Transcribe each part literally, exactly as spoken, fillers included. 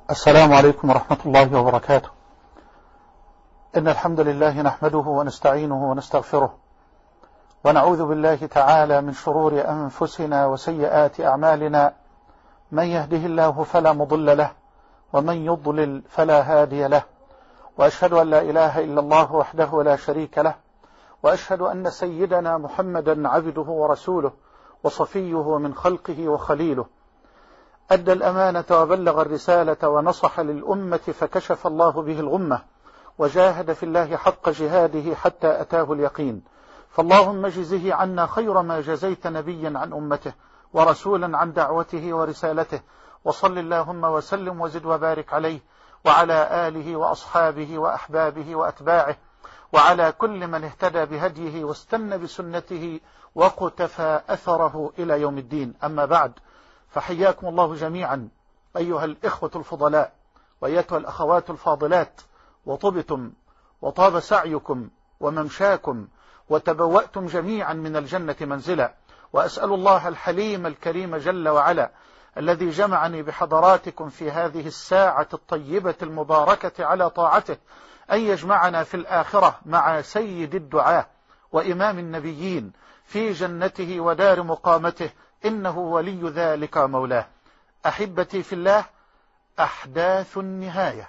السلام عليكم ورحمة الله وبركاته. إن الحمد لله نحمده ونستعينه ونستغفره، ونعوذ بالله تعالى من شرور أنفسنا وسيئات أعمالنا. من يهده الله فلا مضل له، ومن يضلل فلا هادي له، وأشهد أن لا إله إلا الله وحده لا شريك له، وأشهد أن سيدنا محمدا عبده ورسوله وصفيه من خلقه وخليله. أدى الأمانة وبلغ الرسالة ونصح للأمة، فكشف الله به الغمة، وجاهد في الله حق جهاده حتى أتاه اليقين. فاللهم اجزه عنا خير ما جزيت نبيا عن أمته ورسولا عن دعوته ورسالته، وصل اللهم وسلم وزد وبارك عليه وعلى آله وأصحابه وأحبابه وأتباعه، وعلى كل من اهتدى بهديه واستنى بسنته وقتفى أثره إلى يوم الدين. أما بعد، فحياكم الله جميعا أيها الإخوة الفضلاء وأيتها الأخوات الفاضلات، وطبتم وطاب سعيكم وممشاكم وتبوأتم جميعا من الجنة منزلا. وأسأل الله الحليم الكريم جل وعلا الذي جمعني بحضراتكم في هذه الساعة الطيبة المباركة على طاعته أن يجمعنا في الآخرة مع سيد الدعاة وإمام النبيين في جنته ودار مقامته، إنه ولي ذلك مولاه. أحبتي في الله، أحداث النهاية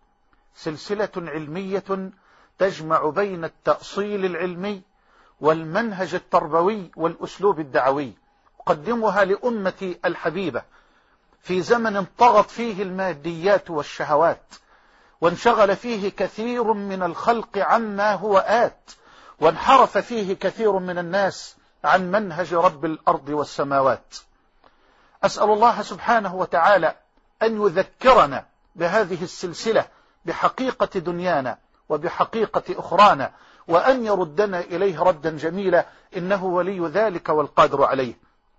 سلسلة علمية تجمع بين التأصيل العلمي والمنهج التربوي والأسلوب الدعوي، أقدمها لأمتي الحبيبة في زمن طغت فيه الماديات والشهوات، وانشغل فيه كثير من الخلق عما هو آت، وانحرف فيه كثير من الناس عن منهج رب الأرض والسماوات. أسأل الله سبحانه وتعالى أن يذكرنا بهذه السلسلة بحقيقة دنيانا وبحقيقة أخرانا، وأن يردنا إليه ردا جميلا، إنه ولي ذلك والقادر عليه.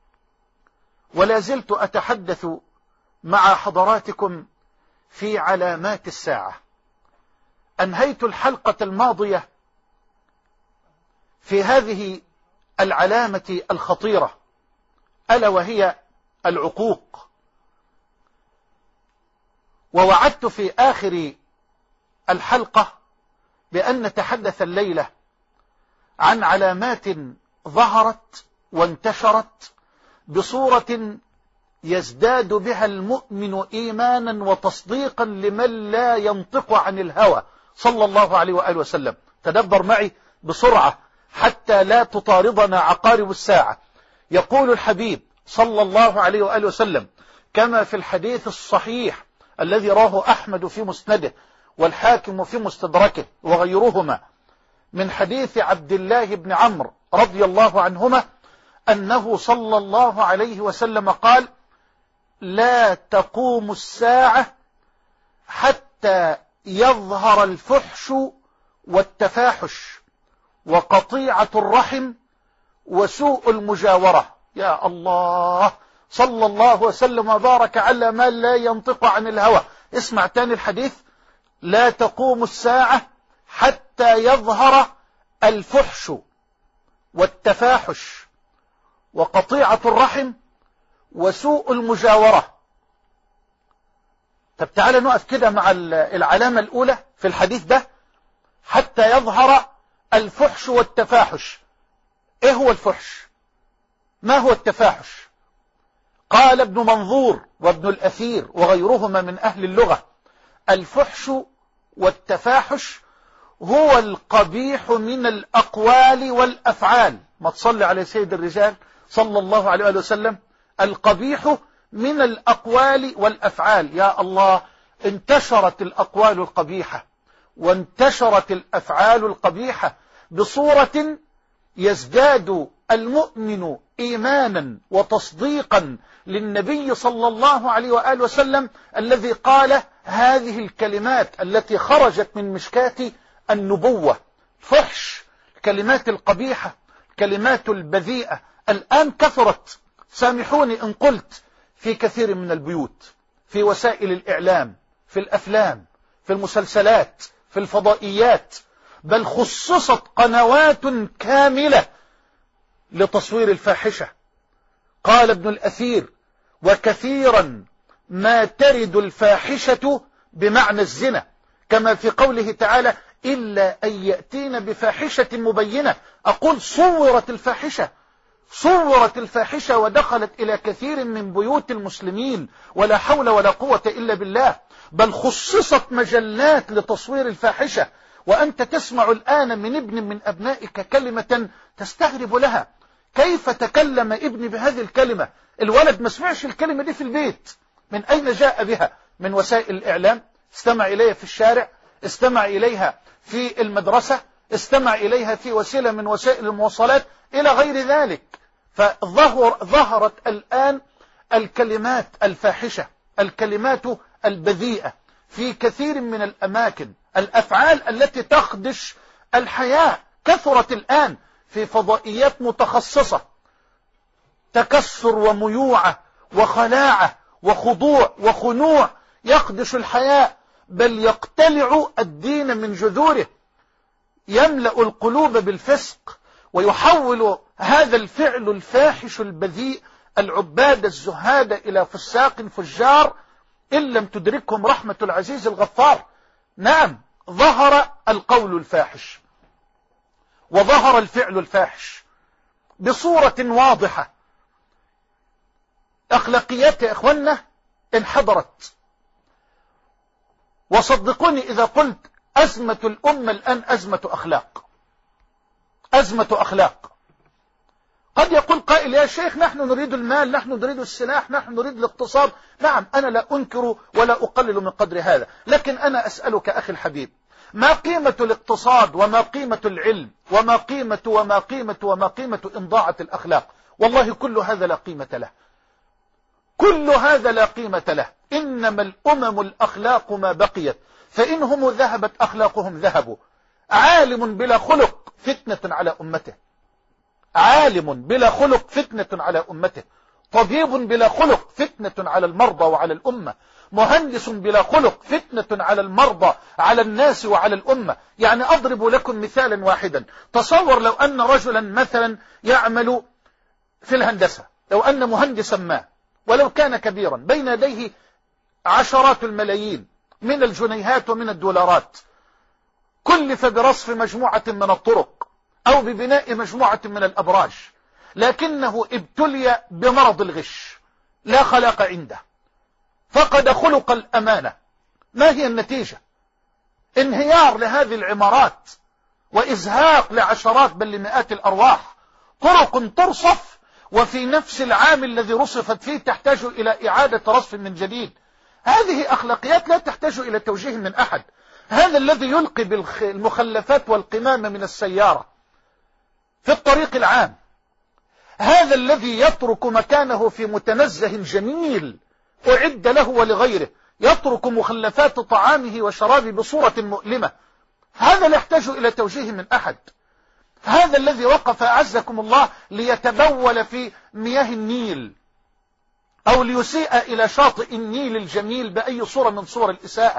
ولا زلت أتحدث مع حضراتكم في علامات الساعة. أنهيت الحلقة الماضية في هذه العلامة الخطيرة، ألا وهي العقوق، ووعدت في آخر الحلقة بأن نتحدث الليلة عن علامات ظهرت وانتشرت بصورة يزداد بها المؤمن إيمانا وتصديقا لمن لا ينطق عن الهوى صلى الله عليه وآله وسلم. تدبر معي بسرعة حتى لا تطاردنا عقارب الساعة. يقول الحبيب صلى الله عليه وآله وسلم كما في الحديث الصحيح الذي راه أحمد في مسنده والحاكم في مستدركه وغيرهما، من حديث عبد الله بن عمرو رضي الله عنهما أنه صلى الله عليه وسلم قال: لا تقوم الساعة حتى يظهر الفحش والتفاحش وقطيعة الرحم وسوء المجاورة. يا الله، صلى الله وسلم وبارك على ما لا ينطق عن الهوى. اسمع تاني الحديث: لا تقوم الساعة حتى يظهر الفحش والتفاحش وقطيعة الرحم وسوء المجاورة. طب تعالى نقف كده مع العلامة الأولى في الحديث ده: حتى يظهر الفحش والتفاحش. ايه هو الفحش؟ ما هو التفاحش؟ قال ابن منظور وابن الأثير وغيرهما من أهل اللغة: الفحش والتفاحش هو القبيح من الأقوال والأفعال. ما تصلي على سيد الرجال صلى الله عليه وسلم: القبيح من الأقوال والأفعال. يا الله، انتشرت الأقوال القبيحة وانتشرت الأفعال القبيحة بصورة يزداد المؤمن إيمانا وتصديقا للنبي صلى الله عليه وآله وسلم الذي قال هذه الكلمات التي خرجت من مشكاة النبوة: فحش، الكلمات القبيحة، الكلمات البذيئة. الآن كثرت، سامحوني إن قلت، في كثير من البيوت، في وسائل الإعلام، في الأفلام، في المسلسلات، في الفضائيات، بل خصصت قنوات كاملة لتصوير الفاحشة. قال ابن الأثير: وكثيرا ما ترد الفاحشة بمعنى الزنا، كما في قوله تعالى إلا أن يأتين بفاحشة مبينة. أقول صورت الفاحشة صورت الفاحشة ودخلت إلى كثير من بيوت المسلمين، ولا حول ولا قوة إلا بالله، بل خصصت مجلات لتصوير الفاحشة. وأنت تسمع الآن من ابن من أبنائك كلمة تستغرب لها، كيف تكلم ابني بهذه الكلمة؟ الولد ما سمعش الكلمة دي في البيت، من أين جاء بها؟ من وسائل الإعلام، استمع إليها في الشارع، استمع إليها في المدرسة، استمع إليها في وسيلة من وسائل المواصلات إلى غير ذلك. فظهرت الآن الكلمات الفاحشة، الكلمات البذيئة في كثير من الأماكن، الأفعال التي تخدش الحياة كثرت الآن في فضائيات متخصصة، تكسر وميوعة وخلاعة وخضوع وخنوع يخدش الحياة، بل يقتلع الدين من جذوره، يملأ القلوب بالفسق، ويحول هذا الفعل الفاحش البذيء العباد الزهاد إلى فساق فجار إن لم تدركهم رحمة العزيز الغفار. نعم، ظهر القول الفاحش وظهر الفعل الفاحش بصورة واضحة. أخلاقيات يا إخوانا انحدرت، وصدقوني إذا قلت أزمة الأمة الآن أزمة أخلاق، أزمة أخلاق. قد يقول قائل يا شيخ نحن نريد المال، نحن نريد السلاح، نحن نريد الاقتصاد. نعم، أنا لا أنكر ولا أقلل من قدر هذا، لكن أنا أسألك أخي الحبيب، ما قيمة الاقتصاد وما قيمة العلم وما قيمة وما قيمة وما قيمة إن ضاعت الأخلاق؟ والله كل هذا لا قيمة له، كل هذا لا قيمة له. إنما الأمم الأخلاق ما بقيت، فإنهم ذهبت أخلاقهم ذهبوا. عالم بلا خلق فتنة على أمته، عالم بلا خلق فتنة على أمته، طبيب بلا خلق فتنة على المرضى وعلى الأمة، مهندس بلا خلق فتنة على المرضى على الناس وعلى الأمة. يعني أضرب لكم مثالا واحدا، تصور لو أن رجلا مثلا يعمل في الهندسة، لو أن مهندسا ما ولو كان كبيرا بين يديه عشرات الملايين من الجنيهات ومن الدولارات، كلف برصف مجموعة من الطرق أو ببناء مجموعة من الأبراج، لكنه ابتلي بمرض الغش، لا خلاق عنده، فقد خلق الأمانة. ما هي النتيجة؟ انهيار لهذه العمارات وإزهاق لعشرات بل لمئات الأرواح، طرق ترصف وفي نفس العام الذي رصفت فيه تحتاج إلى إعادة رصف من جديد. هذه أخلاقيات لا تحتاج إلى توجيه من أحد. هذا الذي يلقي بالمخلفات والقمامة من السيارة في الطريق العام، هذا الذي يترك مكانه في متنزه جميل أعد له ولغيره، يترك مخلفات طعامه وشرابه بصورة مؤلمة، هذا لا يحتاج إلى توجيه من أحد. هذا الذي وقف أعزكم الله ليتبول في مياه النيل أو ليسيء إلى شاطئ النيل الجميل بأي صورة من صور الإساءة،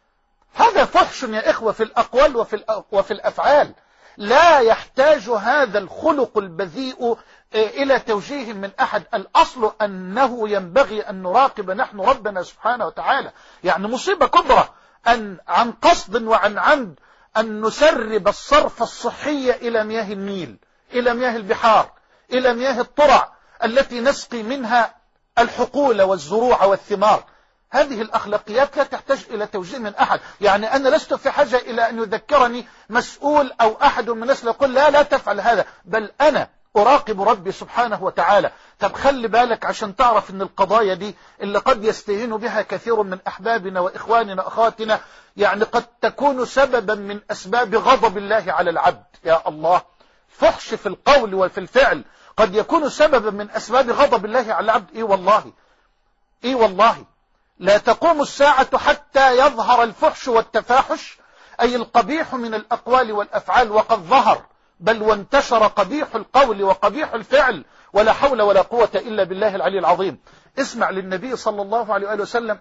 هذا فحش يا إخوة في الأقوال وفي, وفي الأفعال. لا يحتاج هذا الخلق البذيء إلى توجيه من أحد. الأصل أنه ينبغي أن نراقب نحن ربنا سبحانه وتعالى. يعني مصيبة كبرى أن عن قصد وعن عمد أن نسرب الصرف الصحي إلى مياه النيل، إلى مياه البحار، إلى مياه الطرع التي نسقي منها الحقول والزروع والثمار. هذه الأخلاقيات لا تحتاج إلى توجيه من أحد. يعني أنا لست في حاجة إلى أن يذكرني مسؤول أو أحد من الناس يقول لا لا تفعل هذا، بل أنا أراقب ربي سبحانه وتعالى. طب خلي بالك عشان تعرف أن القضايا دي اللي قد يستهين بها كثير من أحبابنا وإخواننا أخواتنا، يعني قد تكون سببا من أسباب غضب الله على العبد. يا الله، فحش في القول وفي الفعل قد يكون سببا من أسباب غضب الله على العبد. إيه والله، إيه والله، لا تقوم الساعة حتى يظهر الفحش والتفاحش، أي القبيح من الأقوال والأفعال، وقد ظهر بل وانتشر قبيح القول وقبيح الفعل، ولا حول ولا قوة إلا بالله العلي العظيم. اسمع للنبي صلى الله عليه وآله وسلم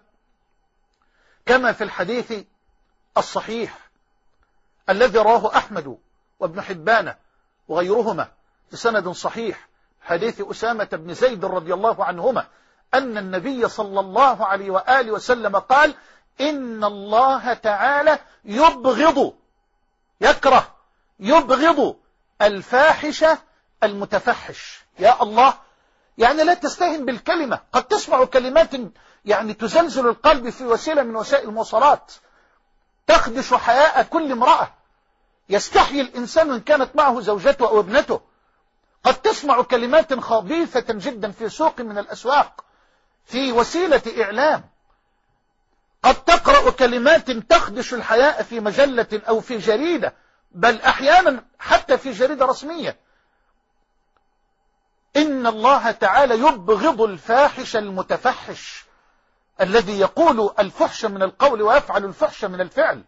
كما في الحديث الصحيح الذي رواه أحمد وابن حبان وغيرهما بسند صحيح، حديث أسامة بن زيد رضي الله عنهما أن النبي صلى الله عليه وآله وسلم قال إن الله تعالى يبغض يكره يبغض الفاحش المتفحش. يا الله، يعني لا تستهن بالكلمة. قد تسمع كلمات يعني تزلزل القلب في وسيلة من وسائل المواصلات تخدش حياء كل امرأة، يستحيي الإنسان إن كانت معه زوجته أو ابنته. قد تسمع كلمات خبيثة جدا في سوق من الأسواق في وسيلة إعلام. قد تقرأ كلمات تخدش الحياء في مجلة أو في جريدة، بل أحيانا حتى في جريدة رسمية. إن الله تعالى يبغض الفاحش المتفحش الذي يقول الفحش من القول ويفعل الفحش من الفعل.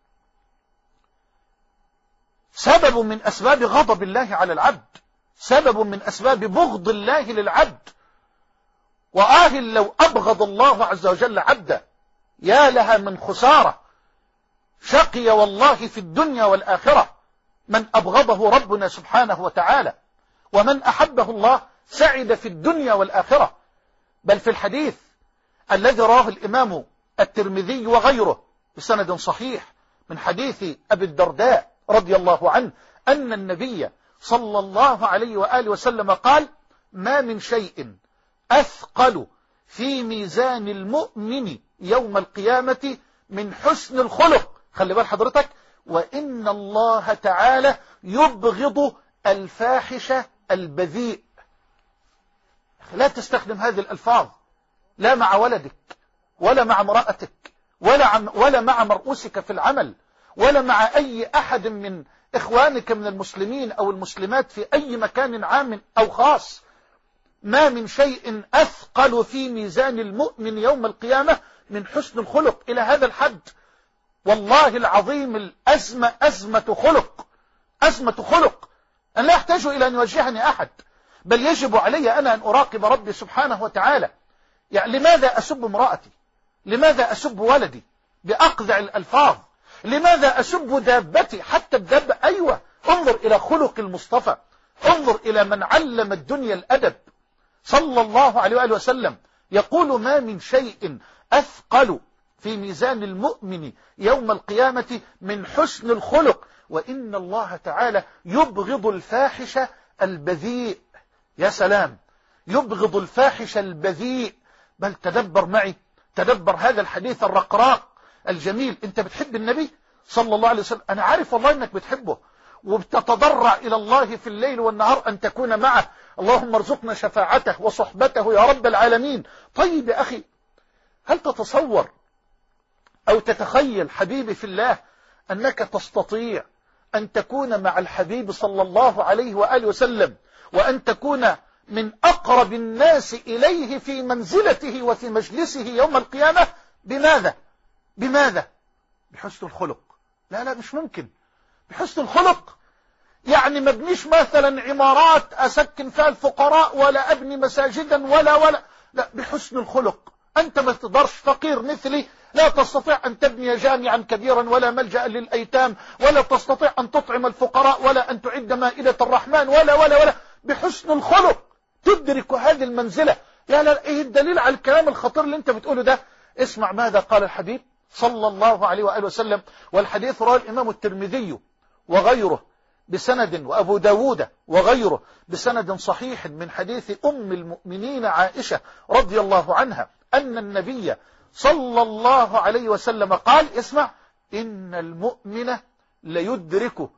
سبب من أسباب غضب الله على العبد، سبب من أسباب بغض الله للعبد. وآه لو أبغض الله عز وجل عبدا، يا لها من خسارة. شقي والله في الدنيا والآخرة من أبغضه ربنا سبحانه وتعالى، ومن أحبه الله سعد في الدنيا والآخرة. بل في الحديث الذي رواه الإمام الترمذي وغيره بسند صحيح من حديث أبي الدرداء رضي الله عنه أن النبي صلى الله عليه وآله وسلم قال ما من شيء أثقل في ميزان المؤمن يوم القيامة من حسن الخلق. خلي بال حضرتك، وإن الله تعالى يبغض الفاحش البذيء. لا تستخدم هذه الألفاظ لا مع ولدك ولا مع امرأتك ولا, ولا مع مرؤوسك في العمل ولا مع أي أحد من إخوانك من المسلمين أو المسلمات في أي مكان عام أو خاص. ما من شيء أثقل في ميزان المؤمن يوم القيامة من حسن الخلق. إلى هذا الحد والله العظيم الأزمة أزمة خلق، أزمة خلق. أنا لا أحتاج إلى أن يوجهني أحد، بل يجب علي أنا أن أراقب ربي سبحانه وتعالى. يعني لماذا أسب امرأتي؟ لماذا أسب ولدي بأقذع الألفاظ؟ لماذا أسب دابتي؟ حتى الدابة. أيوة، انظر إلى خلق المصطفى، انظر إلى من علم الدنيا الأدب صلى الله عليه وآله وسلم. يقول ما من شيء أثقل في ميزان المؤمن يوم القيامة من حسن الخلق، وإن الله تعالى يبغض الفاحش البذيء. يا سلام، يبغض الفاحش البذيء. بل تدبر معي، تدبر هذا الحديث الرقراق الجميل. انت بتحب النبي صلى الله عليه وسلم، انا عارف والله انك بتحبه وبتتضرع الى الله في الليل والنهار ان تكون معه. اللهم ارزقنا شفاعته وصحبته يا رب العالمين. طيب يا اخي، هل تتصور او تتخيل حبيبي في الله انك تستطيع ان تكون مع الحبيب صلى الله عليه وآله وسلم وان تكون من أقرب الناس إليه في منزلته وفي مجلسه يوم القيامة؟ بماذا؟ بماذا؟ بحسن الخلق. لا لا مش ممكن. بحسن الخلق يعني ما ابنيش مثلا عمارات أسكن فيها الفقراء ولا أبني مساجدا ولا ولا لا، بحسن الخلق. أنت ما تقدرش، فقير مثلي لا تستطيع أن تبني جامعا كبيرا ولا ملجأ للأيتام ولا تستطيع أن تطعم الفقراء ولا أن تعد مائدة الرحمن ولا ولا ولا. بحسن الخلق تدرك هذه المنزلة. لا لا، ايه الدليل على الكلام الخطير اللي انت بتقوله ده؟ اسمع ماذا قال الحبيب صلى الله عليه وآله وسلم، والحديث رواه الإمام الترمذي وغيره بسند، وأبو داود وغيره بسند صحيح من حديث أم المؤمنين عائشة رضي الله عنها أن النبي صلى الله عليه وسلم قال اسمع إن المؤمن ليدرك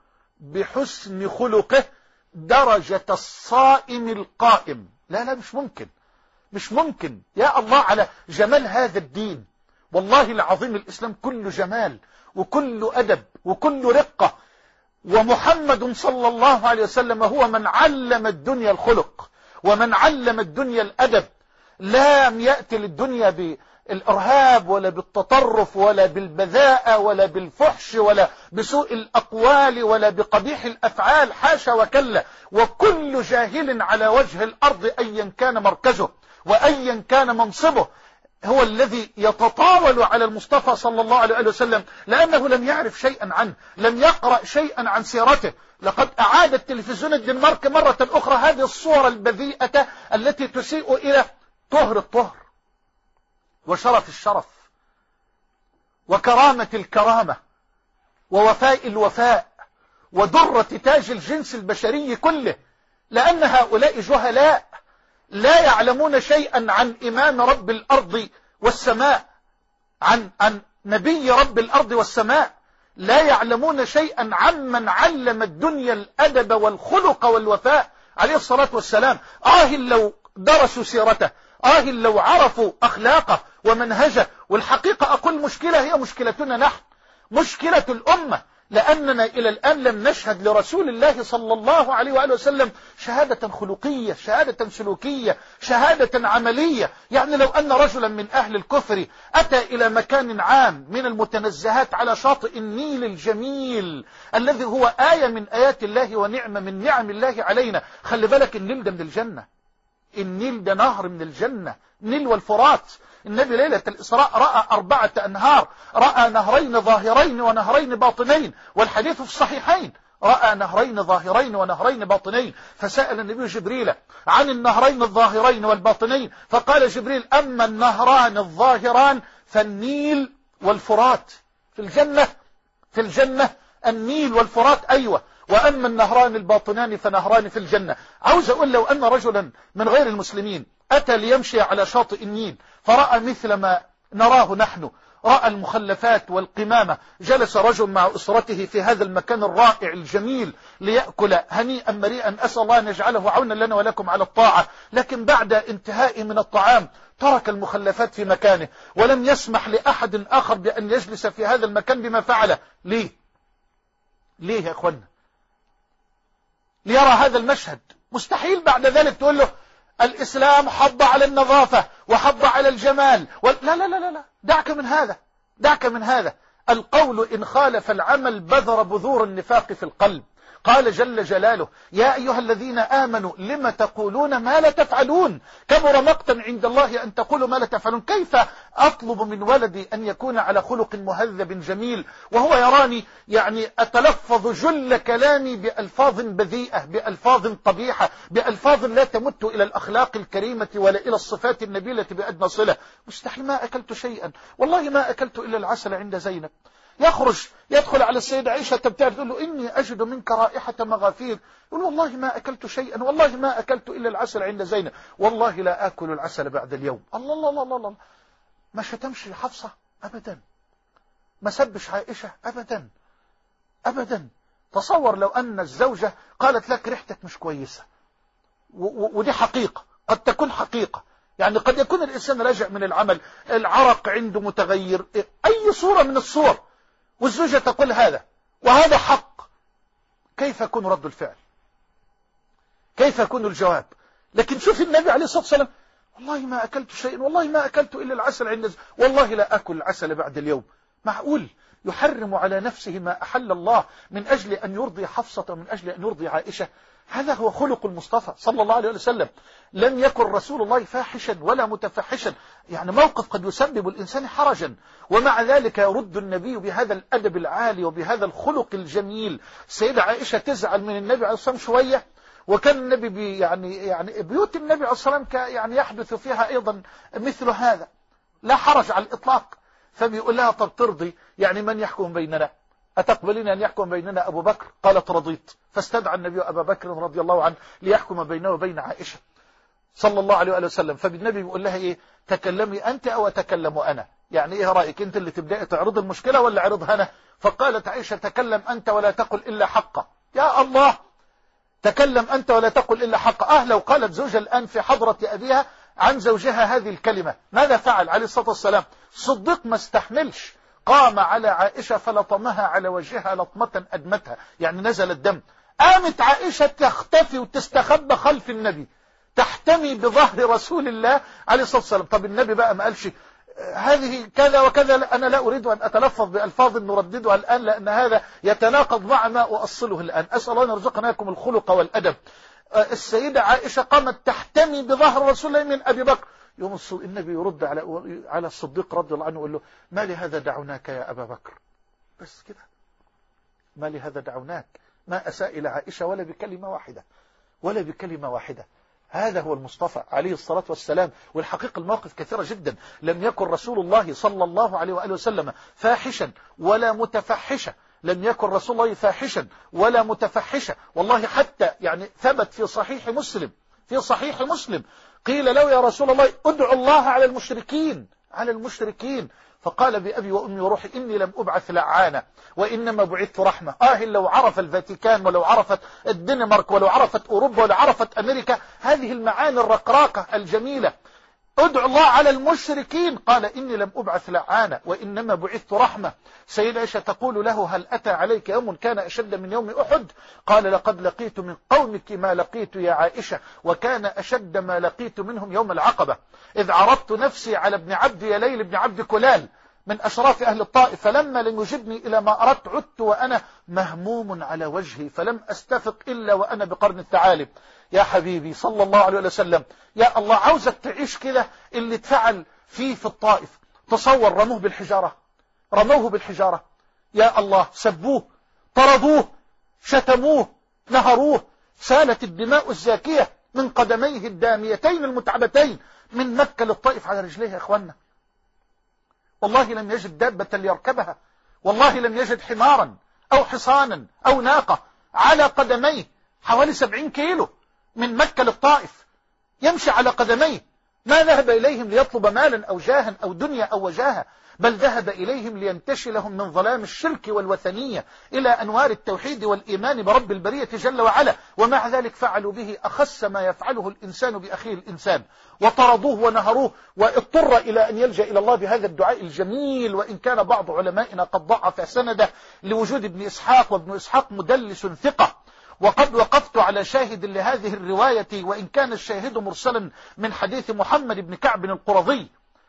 بحسن خلقه درجة الصائم القائم. لا لا مش ممكن، مش ممكن. يا الله على جمال هذا الدين. والله العظيم الإسلام كله جمال وكله أدب وكله رقة، ومحمد صلى الله عليه وسلم هو من علم الدنيا الخلق ومن علم الدنيا الأدب. لم يأتي للدنيا بالإرهاب ولا بالتطرف ولا بالبذاءة ولا بالفحش ولا بسوء الأقوال ولا بقبيح الأفعال، حاشا وكلا. وكل جاهل على وجه الأرض أيا كان مركزه وأيا كان منصبه هو الذي يتطاول على المصطفى صلى الله عليه وسلم لأنه لم يعرف شيئا عنه، لم يقرأ شيئا عن سيرته. لقد أعاد التلفزيون الدنمارك مرة أخرى هذه الصورة البذيئة التي تسيء إلى طهر الطهر وشرف الشرف وكرامة الكرامة ووفاء الوفاء ودرة تاج الجنس البشري كله، لأن هؤلاء جهلاء لا يعلمون شيئا عن إمام رب الأرض والسماء، عن عن نبي رب الأرض والسماء، لا يعلمون شيئا عمن علم الدنيا الأدب والخلق والوفاء عليه الصلاة والسلام. آه لو درسوا سيرته، آه لو عرفوا أخلاقه ومنهجه. والحقيقة أقول مشكلة هي مشكلتنا نحن، مشكلة الأمة، لأننا إلى الآن لم نشهد لرسول الله صلى الله عليه وآله وسلم شهادة خلقية، شهادة سلوكية، شهادة عملية. يعني لو أن رجلا من أهل الكفر أتى إلى مكان عام من المتنزهات على شاطئ النيل الجميل الذي هو آية من آيات الله ونعمة من نعم الله علينا. خلي بالك النيل ده من الجنة، النيل ده نهر من الجنة، نيل والفرات. النبي ليلة الإسراء رأى أربعة أنهار، رأى نهرين ظاهرين ونهرين باطنين، والحديث في الصحيحين، رأى نهرين ظاهرين ونهرين باطنين. فسأل النبي جبريل عن النهرين الظاهرين والباطنين، فقال جبريل: أما النهران الظاهران فالنيل والفرات في الجنة، في الجنة النيل والفرات، أيوة. وأما النهران الباطنان فنهران في الجنة. عاوز أقول لو أن رجلا من غير المسلمين أتى ليمشي على شاطئ النيل فرأى مثل ما نراه نحن، رأى المخلفات والقمامة، جلس رجل مع أسرته في هذا المكان الرائع الجميل ليأكل هنيئا مريئا، أسأل الله أن يجعله عونا لنا ولكم على الطاعة، لكن بعد انتهاء من الطعام ترك المخلفات في مكانه ولم يسمح لأحد آخر بأن يجلس في هذا المكان بما فعله. ليه؟ ليه يا أخوانا؟ ليرى هذا المشهد. مستحيل بعد ذلك تقول له الإسلام حض على النظافة وحض على الجمال و... لا لا لا لا، دعك من هذا، دعك من هذا. القول إن خالف العمل بذر بذور النفاق في القلب. قال جل جلاله: يا أيها الذين آمنوا لم تقولون ما لا تفعلون، كبر مقتا عند الله أن تقولوا ما لا تفعلون. كيف أطلب من ولدي أن يكون على خلق مهذب جميل وهو يراني يعني أتلفظ جل كلامي بألفاظ بذيئة، بألفاظ قبيحة، بألفاظ لا تمت إلى الأخلاق الكريمة ولا إلى الصفات النبيلة بأدنى صلة. مستحيل، ما أكلت شيئا، والله ما أكلت إلا العسل عند زينب. يخرج يدخل على السيدة عائشة تبتعد، تقول له: إني أجد منك رائحة مغافير. يقول: والله ما أكلت شيئا، والله ما أكلت إلا العسل عند زينب، والله لا آكل العسل بعد اليوم. الله الله الله الله, الله. ما شتمش حفصة أبدا، ما سبش عائشة أبدا أبدا. تصور لو أن الزوجة قالت لك ريحتك مش كويسة، ودي حقيقة، قد تكون حقيقة، يعني قد يكون الإنسان راجع من العمل، العرق عنده متغير، أي صورة من الصور، والزوجة تقول هذا وهذا حق. كيف يكون رد الفعل؟ كيف يكون الجواب؟ لكن شوف النبي عليه الصلاة والسلام: والله ما أكلت شيئا، والله ما أكلت إلا العسل عند، والله لا أكل العسل بعد اليوم. معقول يحرم على نفسه ما أحل الله من أجل أن يرضي حفصة ومن أجل أن يرضي عائشة؟ هذا هو خلق المصطفى صلى الله عليه وسلم. لم يكن رسول الله فاحشا ولا متفحشا، يعني موقف قد يسبب الإنسان حرجا، ومع ذلك يرد النبي بهذا الأدب العالي وبهذا الخلق الجميل. السيدة عائشة تزعل من النبي عليه الصلاة والسلام شوية، وكان النبي بي يعني يعني بيوت النبي عليه الصلاة والسلام يعني يحدث فيها أيضا مثل هذا، لا حرج على الإطلاق. فبيقول لها: طب ترضي يعني من يحكم بيننا؟ أتقبلين أن يحكم بيننا أبو بكر؟ قالت: رضيت. فاستدعى النبي أبا بكر رضي الله عنه ليحكم بينه وبين عائشة صلى الله عليه وسلم. فالنبي بيقول لها: إيه، تكلمي أنت أو أتكلم أنا؟ يعني إيه رأيك، أنت اللي تبدأ تعرض المشكلة ولا عرضها أنا؟ فقالت عائشة: تكلم أنت ولا تقل إلا حقا. يا الله، تكلم أنت ولا تقل إلا حقا. أه لو قالت زوجة الآن في حضرة أبيها عن زوجها هذه الكلمة، ماذا فعل عليه الصلاة والسلام؟ صديق ما استحملش، قام على عائشة فلطمها على وجهها لطمة أدمتها، يعني نزل الدم. قامت عائشة تختفي وتستخبى خلف النبي، تحتمي بظهر رسول الله عليه الصلاة والسلام. طب النبي بقى ما قالش هذه كذا وكذا؟ لا، أنا لا أريد أن أتلفظ بألفاظ نرددها الآن لأن هذا يتناقض مع ما أؤصله الآن. أسأل الله أن يرزقناكم الخلق والأدب. السيدة عائشة قامت تحتمي بظهر رسول الله من أبي بكر. يوم النبي يرد على على الصديق رضي الله عنه ويقول له: ما لهذا دعوناك يا أبا بكر؟ بس كده، ما لهذا دعوناك؟ ما أساء إلى عائشة ولا بكلمة واحدة، ولا بكلمة واحدة. هذا هو المصطفى عليه الصلاة والسلام. والحقيقة المواقف كثيرة جدا. لم يكن رسول الله صلى الله عليه وآله وسلم فاحشا ولا متفحشا، لم يكن رسول الله فاحشا ولا متفحشا. والله حتى يعني ثبت في صحيح مسلم في صحيح مسلم قيل له يا رسول الله ادعو الله على المشركين على المشركين فقال بأبي وأمي وروحي إني لم أبعث لعانا وإنما بعثت رحمة. آه لو عرف الفاتيكان ولو عرفت الدنمارك ولو عرفت أوروبا ولو عرفت أمريكا هذه المعاني الرقراقة الجميلة. ادعو الله على المشركين قال إني لم أبعث لعانا وإنما بعثت رحمة. سيدة عائشة تقول له هل أتى عليك يوم كان أشد من يوم أحد؟ قال لقد لقيت من قومك ما لقيت يا عائشة وكان أشد ما لقيت منهم يوم العقبة إذ عرضت نفسي على ابن عبد يليل بن عبد كلال من أشراف أهل الطائف فلما لم يجبني إلى ما أردت عدت وأنا مهموم على وجهي فلم أستفق إلا وأنا بقرن الثعالب. يا حبيبي صلى الله عليه وسلم يا الله عاوزك تعيش كده اللي اتفعل فيه في الطائف. تصور رموه بالحجارة رموه بالحجارة يا الله سبوه طردوه شتموه نهروه سالت الدماء الزاكية من قدميه الداميتين المتعبتين من مكة للطائف على رجليه يا إخوانا. والله لم يجد دابة ليركبها والله لم يجد حمارا أو حصانا أو ناقة على قدميه حوالي سبعين كيلو من مكة للطائف يمشي على قدميه. ما ذهب إليهم ليطلب مالا أو جاها أو دنيا أو وجاهة بل ذهب إليهم لينتشلهم من ظلام الشرك والوثنية إلى أنوار التوحيد والإيمان برب البرية جل وعلا. ومع ذلك فعلوا به أخس ما يفعله الإنسان بأخيه الإنسان وطردوه ونهروه واضطر إلى أن يلجأ إلى الله بهذا الدعاء الجميل. وإن كان بعض علمائنا قد ضعف سنده لوجود ابن إسحاق وابن إسحاق مدلس ثقة. وقد وقفت على شاهد لهذه الرواية وإن كان الشاهد مرسلا من حديث محمد بن كعب القرظي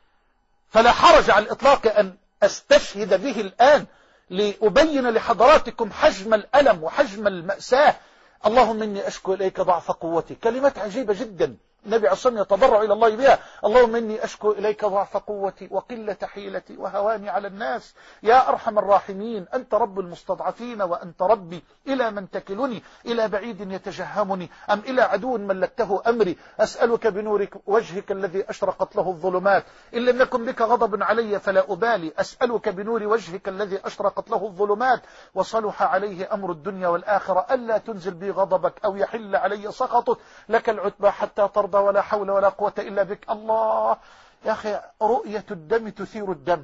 فلا حرج على الإطلاق أن أستشهد به الآن لأبين لحضراتكم حجم الألم وحجم المأساة. اللهم إني أشكو إليك ضعف قوتي كلمات عجيبة جدا النبي عليه الصلاة والسلام يتضرع إلى الله بها. اللهم إني أشكو إليك ضعف قوتي وقلة حيلتي وهواني على الناس يا أرحم الراحمين أنت رب المستضعفين وأنت ربي إلى من تكلني إلى بعيد يتجهمني أم إلى عدو ملكته أمري. أسألك بنور وجهك الذي أشرقت له الظلمات إن لم يكن بك غضب علي فلا أبالي. أسألك بنور وجهك الذي أشرقت له الظلمات وصلح عليه أمر الدنيا والآخرة ألا تنزل بي غضبك أو يحل علي سخطك لك العتبى حتى ترضى ولا حول ولا قوة إلا بك. الله يا أخي رؤية الدم تثير الدم.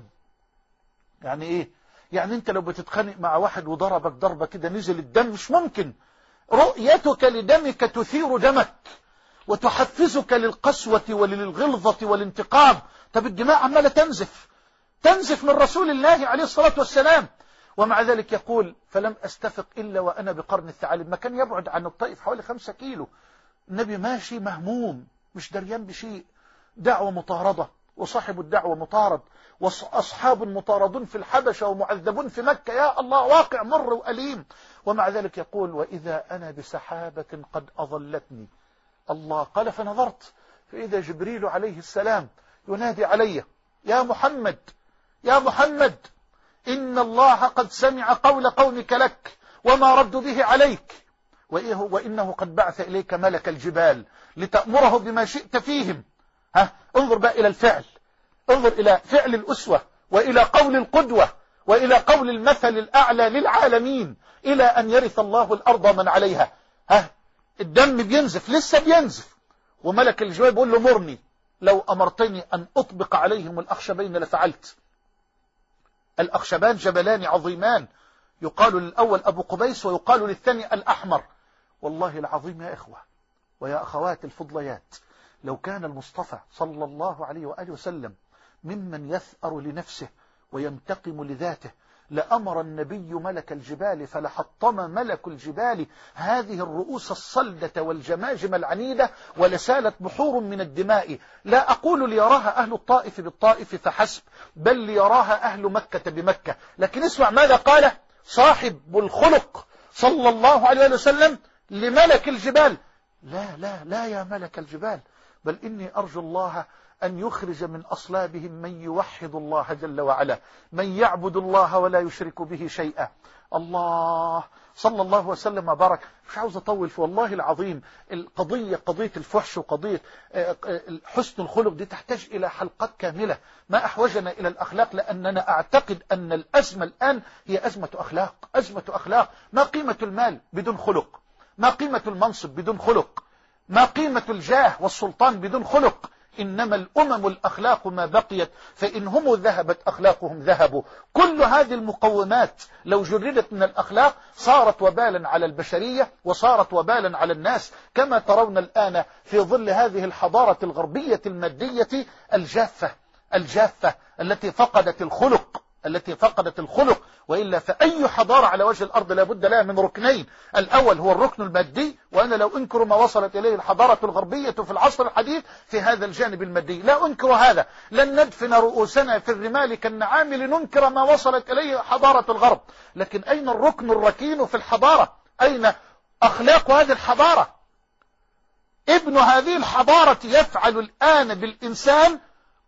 يعني إيه؟ يعني أنت لو بتتخانق مع واحد وضربك ضربة كده نزل الدم مش ممكن. رؤيتك لدمك تثير دمك وتحفزك للقسوة وللغلظة والانتقام. طب الدماء عمالة تنزف تنزف من رسول الله عليه الصلاة والسلام ومع ذلك يقول فلم أستفق إلا وأنا بقرن الثعالب. ما كان يبعد عن الطائف حوالي خمسة كيلو. النبي ماشي مهموم مش دريان بشيء. دعوة مطاردة وصاحب الدعوة مطارد وأصحاب مطاردون في الحبشة ومعذبون في مكة. يا الله واقع مر وأليم. ومع ذلك يقول وإذا أنا بسحابة قد أظلتني. الله قال فنظرت فإذا جبريل عليه السلام ينادي علي يا محمد يا محمد إن الله قد سمع قول قومك لك وما ردوا به عليك وإنه قد بعث إليك ملك الجبال لتأمره بما شئت فيهم. ها انظر بقى إلى الفعل انظر إلى فعل الأسوة وإلى قول القدوة وإلى قول المثل الأعلى للعالمين إلى أن يرث الله الأرض من عليها. ها الدم بينزف لسه بينزف وملك الجبال بيقول له مرني لو أمرتني أن أطبق عليهم الأخشبين لفعلت. الأخشبان جبلان عظيمان يقال للأول أبو قبيس ويقال للثاني الأحمر. والله العظيم يا إخوة ويا أخوات الفضليات لو كان المصطفى صلى الله عليه وآله وسلم ممن يثأر لنفسه وينتقم لذاته لأمر النبي ملك الجبال فلحطم ملك الجبال هذه الرؤوس الصلدة والجماجم العنيدة ولسالت بحور من الدماء. لا أقول ليراها أهل الطائف بالطائف فحسب بل ليراها أهل مكة بمكة. لكن اسمع ماذا قال صاحب الخلق صلى الله عليه وسلم لملك الجبال. لا لا لا يا ملك الجبال بل إني أرجو الله أن يخرج من أصلابهم من يوحد الله جل وعلا، من يعبد الله ولا يشرك به شيئا. الله صلى الله وسلم وبارك. مش عاوز أطول في والله العظيم، القضية قضية الفحش وقضية حسن الخلق دي تحتاج إلى حلقات كاملة. ما أحوجنا إلى الأخلاق، لأننا أعتقد أن الأزمة الآن هي أزمة أخلاق. أزمة أخلاق. ما قيمة المال بدون خلق؟ ما قيمة المنصب بدون خلق؟ ما قيمة الجاه والسلطان بدون خلق؟ إنما الأمم الأخلاق ما بقيت، فإن هم ذهبت أخلاقهم ذهبوا. كل هذه المقومات لو جردت من الأخلاق صارت وبالا على البشرية وصارت وبالا على الناس، كما ترون الآن في ظل هذه الحضارة الغربية المادية الجافة الجافة التي فقدت الخلق التي فقدت الخلق. وإلا فأي حضارة على وجه الأرض لابد لها من ركنين. الأول هو الركن المادي، وأنا لو أنكر ما وصلت إليه الحضارة الغربية في العصر الحديث في هذا الجانب المادي، لا أنكر هذا. لن ندفن رؤوسنا في الرمال كالنعام لننكر ما وصلت إليه حضارة الغرب. لكن أين الركن الركين في الحضارة؟ أين أخلاق هذه الحضارة؟ ابن هذه الحضارة يفعل الآن بالإنسان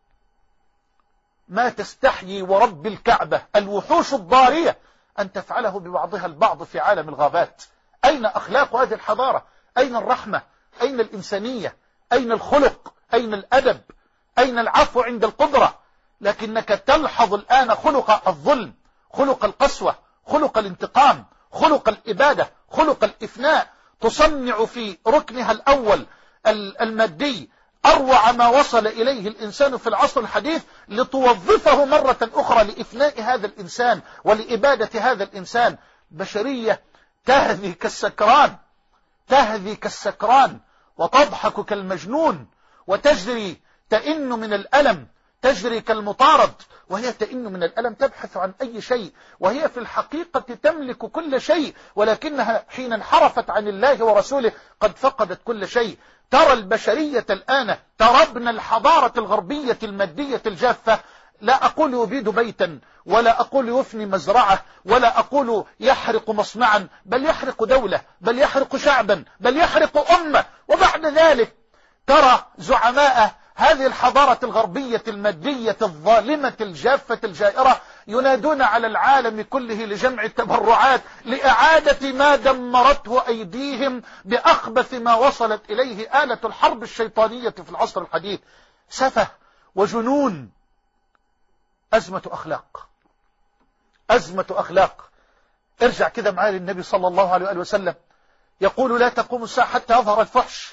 ما تستحيي ورب الكعبة الوحوش الضارية أن تفعله ببعضها البعض في عالم الغابات. أين أخلاق هذه الحضارة؟ أين الرحمة؟ أين الإنسانية؟ أين الخلق؟ أين الأدب؟ أين العفو عند القدرة؟ لكنك تلحظ الآن خلق الظلم، خلق القسوة، خلق الانتقام، خلق الإبادة، خلق الإفناء. تصنع في ركنها الأول المادي أروع ما وصل إليه الإنسان في العصر الحديث، لتوظفه مرة أخرى لإفناء هذا الإنسان ولإبادة هذا الإنسان. بشرية تهذي كالسكران تهذي كالسكران وتضحك كالمجنون، وتجري تئن من الألم، تجري كالمطارد وهي تئن من الألم، تبحث عن أي شيء وهي في الحقيقة تملك كل شيء، ولكنها حين انحرفت عن الله ورسوله قد فقدت كل شيء. ترى البشرية الآن، ترى ابن الحضارة الغربية المادية الجافة، لا أقول يبيد بيتا، ولا أقول يفني مزرعة، ولا أقول يحرق مصنعا، بل يحرق دولة، بل يحرق شعبا، بل يحرق أمة. وبعد ذلك ترى زعماء هذه الحضارة الغربية المادية الظالمة الجافة الجائرة ينادون على العالم كله لجمع التبرعات لإعادة ما دمرته أيديهم بأخبث ما وصلت إليه آلة الحرب الشيطانية في العصر الحديث. سفه وجنون. أزمة أخلاق أزمة أخلاق. ارجع كده معايا للنبي صلى الله عليه وآله وسلم يقول لا تقوم الساعة حتى يظهر الفحش.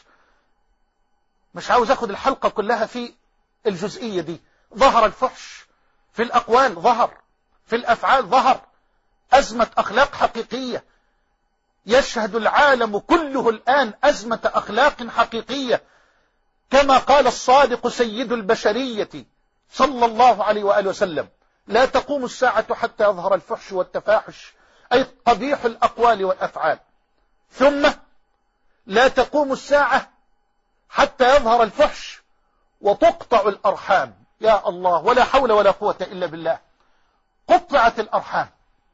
مش عاوز أخذ الحلقة كلها في الجزئية دي. ظهر الفحش في الأقوال، ظهر في الأفعال، ظهر. أزمة أخلاق حقيقية يشهد العالم كله الآن أزمة أخلاق حقيقية، كما قال الصادق سيد البشرية صلى الله عليه وآله وسلم لا تقوم الساعة حتى يظهر الفحش والتفاحش، أي قبيح الأقوال والأفعال. ثم لا تقوم الساعة حتى يظهر الفحش وتقطع الأرحام. يا الله، ولا حول ولا قوة إلا بالله. قطعت الأرحام.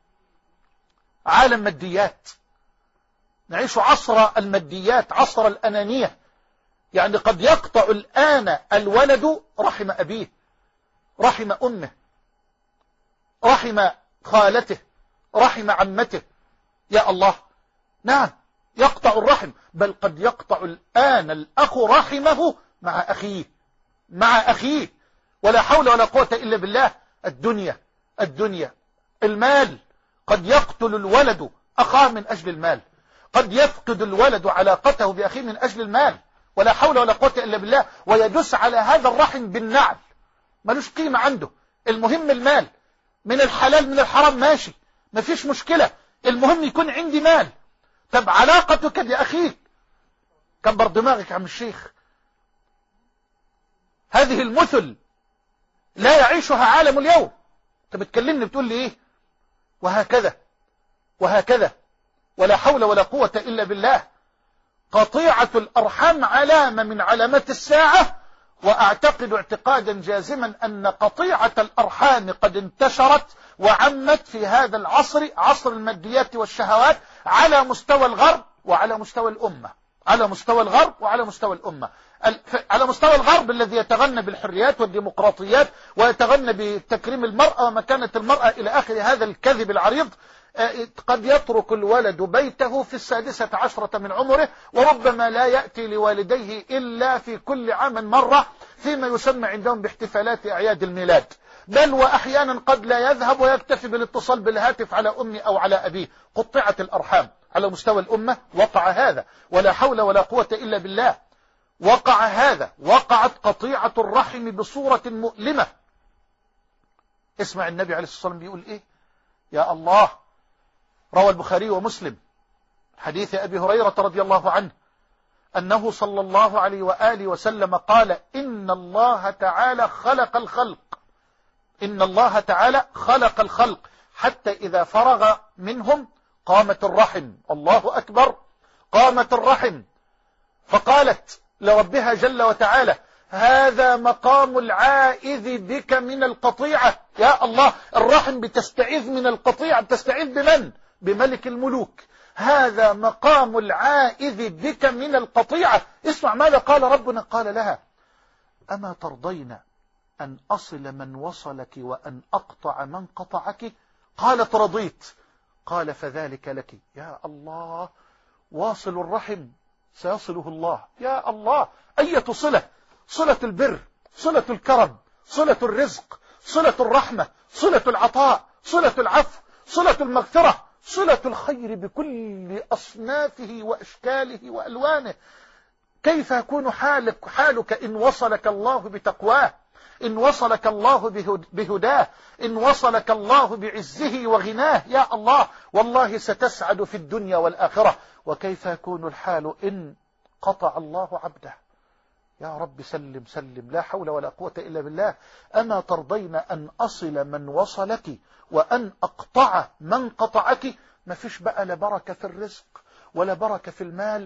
عالم ماديات، نعيش عصر الماديات، عصر الأنانية. يعني قد يقطع الآن الولد رحم أبيه، رحم أمه، رحم خالته، رحم عمته. يا الله، نعم يقطع الرحم، بل قد يقطع الآن الأخ رحمه مع أخيه مع أخيه ولا حول ولا قوة إلا بالله. الدنيا الدنيا المال. قد يقتل الولد أخاه من أجل المال، قد يفقد الولد علاقته بأخيه من أجل المال، ولا حول ولا قوة إلا بالله. ويدس على هذا الرحم بالنعل، ملوش قيمة عنده. المهم المال، من الحلال من الحرام ماشي، مفيش مشكلة، المهم يكون عندي مال. طب علاقتك بأخيك، كبر دماغك يا عم الشيخ. هذه المثل لا يعيشها عالم اليوم. انت بتكلمني بتقول لي ايه؟ وهكذا وهكذا، ولا حول ولا قوة إلا بالله. قطيعة الأرحام علامة من علامات الساعة، وأعتقد اعتقادا جازما أن قطيعة الأرحام قد انتشرت وعمت في هذا العصر، عصر الماديات والشهوات، على مستوى الغرب وعلى مستوى الأمة على مستوى الغرب وعلى مستوى الأمة. على مستوى الغرب الذي يتغنى بالحريات والديمقراطيات ويتغنى بتكريم المرأة ومكانة المرأة إلى آخر هذا الكذب العريض، قد يترك الولد بيته في السادسة عشرة من عمره، وربما لا يأتي لوالديه إلا في كل عام مرة فيما يسمى عندهم باحتفالات أعياد الميلاد، بل وأحيانا قد لا يذهب ويكتفي بالاتصال بالهاتف على أمي أو على أبيه. قطعت الأرحام على مستوى الأمة، وقع هذا ولا حول ولا قوة إلا بالله. وقع هذا، وقعت قطيعة الرحم بصورة مؤلمة. اسمع النبي عليه الصلاة والسلام بيقول إيه؟ يا الله، روى البخاري ومسلم حديث أبي هريرة رضي الله عنه أنه صلى الله عليه وآله وسلم قال: إن الله تعالى خلق الخلق إن الله تعالى خلق الخلق حتى إذا فرغ منهم قامت الرحم. الله أكبر. قامت الرحم فقالت لربها جل وتعالى: هذا مقام العائذ بك من القطيعة. يا الله، الرحم بتستعيذ من القطيعة، بتستعيذ بمن؟ بملك الملوك. هذا مقام العائذ بك من القطيعة. اسمع ماذا قال ربنا، قال لها: أما ترضين أن أصل من وصلك وأن أقطع من قطعك؟ قالت: رضيت. قال: فذلك لك. يا الله، واصل الرحم سيصله الله. يا الله، أية صلة، صلة البر، صلة الكرم، صلة الرزق، صلة الرحمة، صلة العطاء، صلة العفو، صلة المغفرة، صلة الخير بكل أصنافه وأشكاله وألوانه. كيف يكون حالك, حالك إن وصلك الله بتقواه، إن وصلك الله بهداه، إن وصلك الله بعزه وغناه؟ يا الله، والله ستسعد في الدنيا والآخرة. وكيف يكون الحال إن قطع الله عبده؟ يا رب سلم سلم، لا حول ولا قوة إلا بالله. أما ترضين أن أصل من وصلك وأن أقطع من قطعك؟ ما فيش بقى لا بركة في الرزق ولا بركة في المال،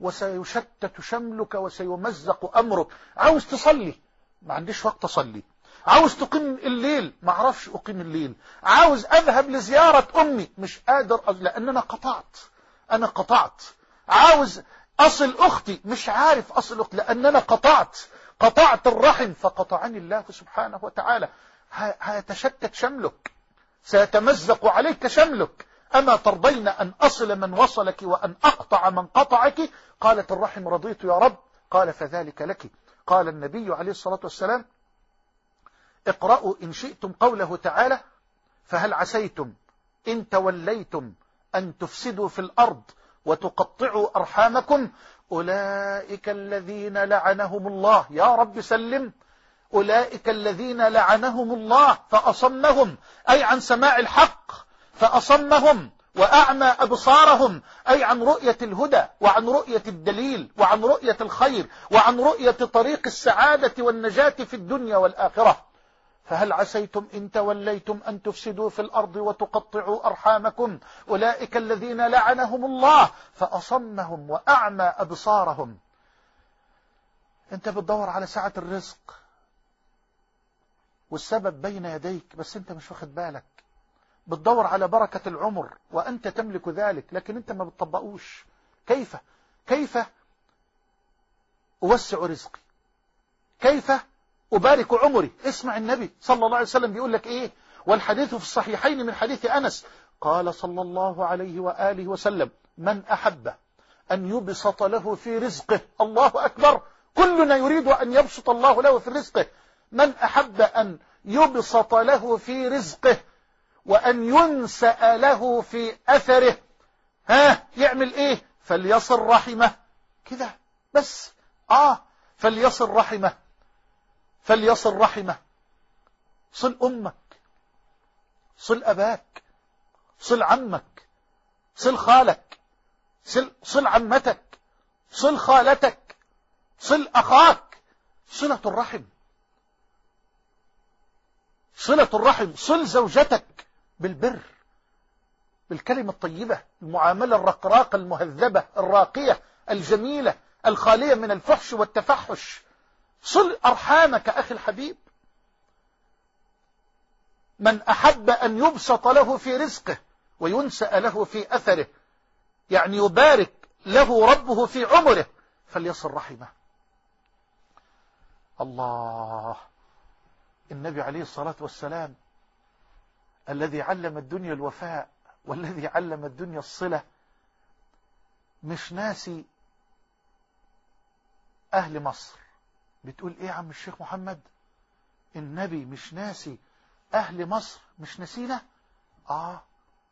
وسيشتت شملك وسيمزق أمرك. عاوز تصلي، ما عنديش وقت أصلي. عاوز تقيم الليل، ما اعرفش أقيم الليل. عاوز أذهب لزيارة أمي، مش قادر لأن أنا قطعت أنا قطعت. عاوز أصل أختي، مش عارف أصل أختي لأن أنا قطعت قطعت الرحم، فقطعني الله سبحانه وتعالى. هيتشتت شملك، سيتمزق عليك شملك. أما ترضين أن أصل من وصلك وأن أقطع من قطعك؟ قالت الرحم: رضيت يا رب. قال: فذلك لك. قال النبي عليه الصلاة والسلام: اقرأوا إن شئتم قوله تعالى: فهل عسيتم إن توليتم أن تفسدوا في الأرض وتقطعوا أرحامكم؟ أولئك الذين لعنهم الله. يا رب سلم. أولئك الذين لعنهم الله فأصمهم، أي عن سماع الحق، فأصمهم وأعمى أبصارهم، أي عن رؤية الهدى وعن رؤية الدليل وعن رؤية الخير وعن رؤية طريق السعادة والنجاة في الدنيا والآخرة. فهل عسيتم إن توليتم أن تفسدوا في الأرض وتقطعوا أرحامكم؟ أولئك الذين لعنهم الله فأصمهم وأعمى أبصارهم. أنت بتدور على سعة الرزق والسبب بين يديك، بس أنت مش واخد بالك. بتدور على بركة العمر وأنت تملك ذلك، لكن أنت ما بتطبقوش. كيف كيف أوسع رزقي؟ كيف أبارك عمري؟ اسمع النبي صلى الله عليه وسلم بيقول لك إيه، والحديث في الصحيحين من حديث أنس. قال صلى الله عليه وآله وسلم: من أحب أن يبسط له في رزقه. الله أكبر. كلنا يريد أن يبسط الله له في رزقه. من أحب أن يبسط له في رزقه وأن ينسأ له في أثره، ها يعمل إيه؟ فليصل رحمه. كده بس. آه فليصل رحمه، فليصل رحمه. صل أمك، صل أباك، صل عمك، صل خالك، صل, صل عمتك، صل خالتك، صل أخاك. صلة الرحم، صلة الرحم. صل زوجتك بالبر، بالكلمة الطيبة، المعاملة الرقراقة المهذبة الراقية الجميلة الخالية من الفحش والتفحش. صل أرحامك أخي الحبيب. من أحب أن يبسط له في رزقه وينسأ له في أثره، يعني يبارك له ربه في عمره، فليصل رحمه. الله. النبي عليه الصلاة والسلام الذي علم الدنيا الوفاء والذي علم الدنيا الصلة مش ناسي أهل مصر. بتقول إيه يا عم الشيخ محمد؟ النبي مش ناسي أهل مصر؟ مش ناسينا؟ آه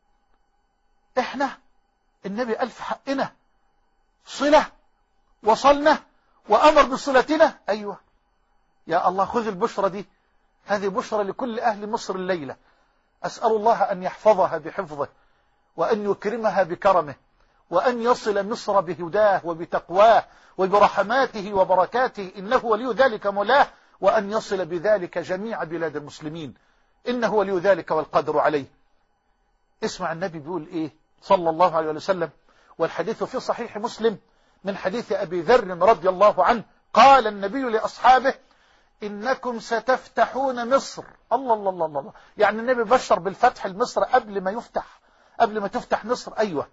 إحنا النبي ألف حقنا صلة وصلنا وأمر بصلتنا. أيوة يا الله، خذ البشرة دي، هذه بشرة لكل أهل مصر الليلة. أسأل الله أن يحفظها بحفظه وأن يكرمها بكرمه وأن يصل مصر بهداه وبتقواه وبرحماته وبركاته، إنه ولي ذلك مولاه، وأن يصل بذلك جميع بلاد المسلمين، إنه ولي ذلك والقدر عليه. اسمع النبي بيقول إيه صلى الله عليه وسلم، والحديث في صحيح مسلم من حديث أبي ذر رضي الله عنه، قال النبي لأصحابه: إنكم ستفتحون مصر. الله الله الله الله. يعني النبي بشر بالفتح لمصر قبل ما يفتح، قبل ما تفتح مصر. أيوة،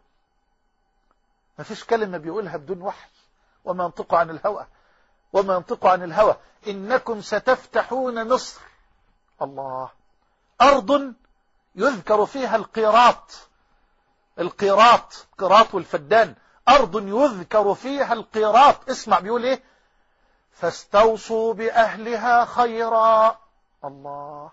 ما فيش كلمة بيقولها بدون وحي، وما ينطق عن الهوى وما ينطق عن الهوى. إنكم ستفتحون مصر. الله. أرض يذكر فيها القيراط، القيراط قيراط والفدان، أرض يذكر فيها القيراط. اسمع بيقول إيه: فاستوصوا بأهلها خيرا. الله.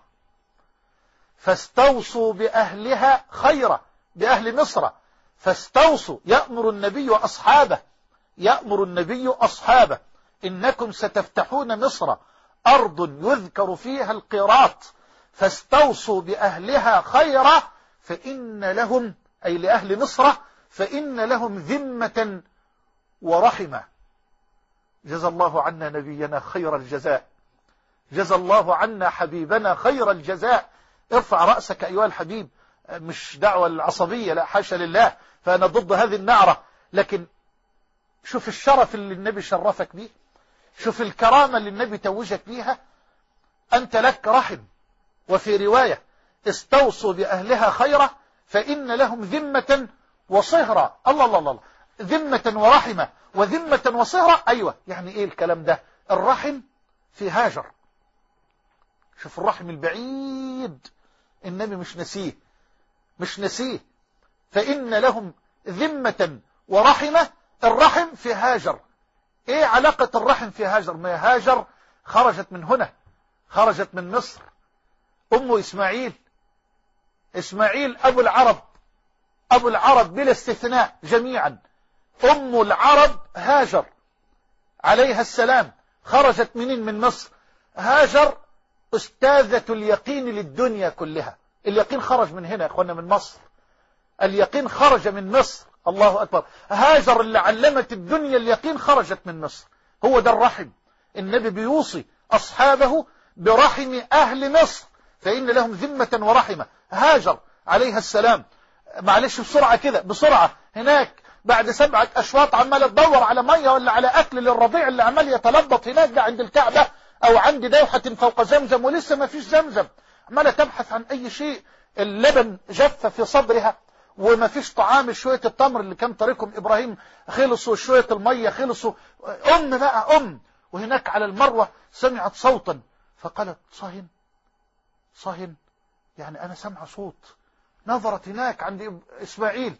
فاستوصوا بأهلها خيرا، بأهل مصر. فاستوصوا، يأمر النبي أصحابه، يأمر النبي أصحابه: إنكم ستفتحون مصر، أرض يذكر فيها القيراط، فاستوصوا بأهلها خيرا، فإن لهم، أي لأهل مصر، فإن لهم ذمة ورحمة. جزى الله عنا نبينا خير الجزاء، جزى الله عنا حبيبنا خير الجزاء. ارفع رأسك أيها الحبيب، مش دعوة العصبية، لا حاشا لله، فأنا ضد هذه النعرة، لكن شوف الشرف اللي النبي شرفك به، شوف الكرامة اللي النبي توجك بيها. أنت لك رحم، وفي رواية: استوصوا بأهلها خيرا فإن لهم ذمة وصهرة. الله الله الله، ذمة ورحمة وذمة وصهرة. أيوة، يعني إيه الكلام ده؟ الرحم في هاجر، شوف الرحم البعيد النبي مش نسيه، مش نسيه. فإن لهم ذمة ورحمة، الرحم في هاجر. ايه علاقة الرحم في هاجر؟ ما هاجر خرجت من هنا، خرجت من مصر. أم إسماعيل، إسماعيل أبو العرب، أبو العرب بلا استثناء جميعا. أم العرب هاجر عليها السلام، خرجت منين؟ من مصر. هاجر أستاذة اليقين للدنيا كلها. اليقين خرج من هنا يا أخوانا، من مصر. اليقين خرج من مصر. الله أكبر. هاجر اللي علمت الدنيا اليقين خرجت من مصر. هو ده الرحم. النبي بيوصي أصحابه برحم أهل مصر، فإن لهم ذمة ورحمة. هاجر عليها السلام، معلش بسرعة كده بسرعة، هناك بعد سبعة أشواط عمالة تدور على مية ولا على أكل للرضيع اللي عمال يتلبط هناك ده عند الكعبة أو عند دوحة فوق زمزم، ولسه ما فيش زمزم، عمالة تبحث عن أي شيء. اللبن جف في صدرها وما فيش طعام، شوية التمر اللي كان طريقهم إبراهيم خلصوا، شوية المية خلصوا. أم بقى أم. وهناك على المروة سمعت صوتا فقالت: صهن صهن، يعني أنا سمع صوت. نظرت هناك عند إسماعيل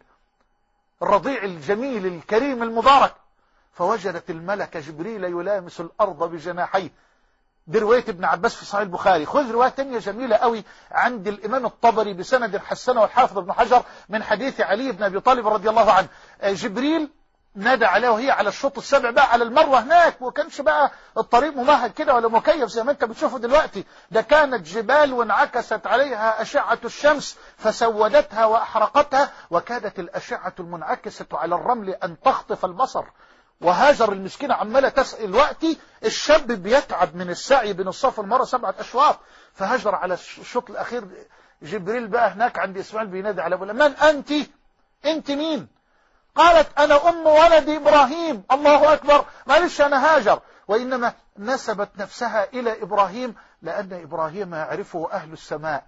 الرضيع الجميل الكريم المبارك، فوجدت الملك جبريل يلامس الأرض بجناحيه. دي رواية ابن عباس في صحيح البخاري. خذ رواية تانية جميلة قوي عند الإمام الطبري بسند حسنه والحافظ ابن حجر من حديث علي بن أبي طالب رضي الله عنه. جبريل نادى عليه وهي على الشوط السابع بقى على المروة هناك، وكانش بقى الطريق ممهد كده ولا مكيف زي ما انت بتشوفه دلوقتي، ده كانت جبال وانعكست عليها أشعة الشمس فسودتها وأحرقتها، وكادت الأشعة المنعكسة على الرمل أن تخطف البصر. وهاجر المسكينة عمالة تسأل الوقت، الشاب بيتعب من السعي بين الصف والمروة سبعة أشواط، فهاجر على الشوط الأخير. جبريل بقى هناك عند إسماعيل بينادي على أبوه: من أنت؟ أنت مين؟ قالت: أنا أم ولد إبراهيم. الله أكبر. معلش أنا هاجر، وإنما نسبت نفسها إلى إبراهيم لأن إبراهيم يعرفه أهل السماء.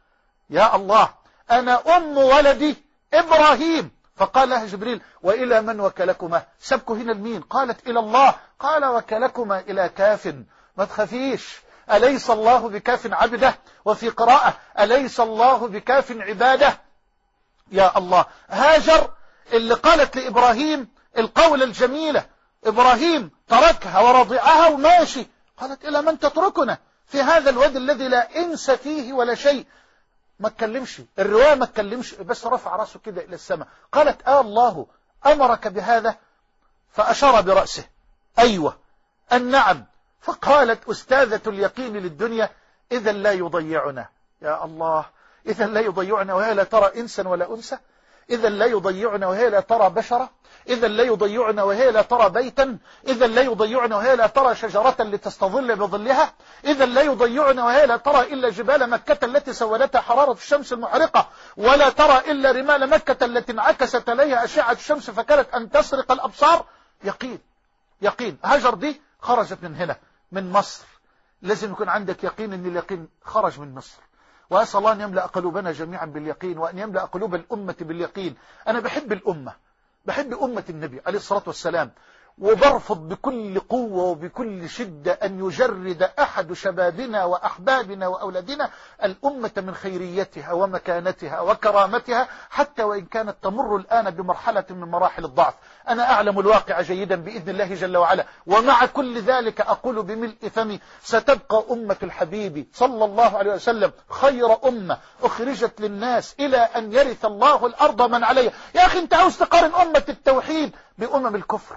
يا الله، أنا أم ولد إبراهيم. فقال لها جبريل: وإلى من وكلكما؟ سبكوا هنا المين؟ قالت: إلى الله. قال: وكلكما إلى كاف. ما تخافيش، أليس الله بكاف عبده، وفي قراءة أليس الله بكاف عباده. يا الله، هاجر اللي قالت لإبراهيم القول الجميلة، إبراهيم تركها ورضعها وماشي، قالت إلى من تتركنا في هذا الوادي الذي لا إنس فيه ولا شيء. ما تكلمش الرواية، ما تكلمش، بس رفع رأسه كده إلى السماء. قالت آه الله أمرك بهذا؟ فأشار برأسه أيوة النعم. فقالت أستاذة اليقين للدنيا إذا لا يضيعنا. يا الله، إذا لا يضيعنا وهي لا ترى إنسا ولا أنثى، إذا لا يضيعنا وهي لا ترى بشرة، إذا لا يضيعنا وهي لا ترى بيتا، إذا لا يضيعنا وهي لا ترى شجرة لتستظل بظلها، إذا لا يضيعنا وهي لا ترى إلا جبال مكة التي سودتها حرارة الشمس المحرقة، ولا ترى إلا رمال مكة التي انعكست عليها أشعة الشمس فكانت أن تسرق الأبصار. يقين، يقين. هاجر دي خرجت من هنا، من مصر. لازم يكون عندك يقين أن اليقين خرج من مصر. وأسأل الله أن يملأ قلوبنا جميعا باليقين، وأن يملأ قلوب الأمة باليقين. أنا بحب الأمة، بحب أمة النبي عليه الصلاة والسلام، وبرفض بكل قوة وبكل شدة أن يجرد أحد شبابنا وأحبابنا وأولادنا الأمة من خيريتها ومكانتها وكرامتها، حتى وإن كانت تمر الآن بمرحلة من مراحل الضعف. أنا أعلم الواقع جيدا بإذن الله جل وعلا، ومع كل ذلك أقول بملء فمي ستبقى أمة الحبيب صلى الله عليه وسلم خير أمة أخرجت للناس إلى أن يرث الله الأرض من عليها. يا أخي أنت عاوز تقارن أمة التوحيد بأمم الكفر؟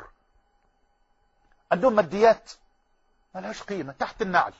عندهم ماديات ما لهاش قيمة تحت النعل،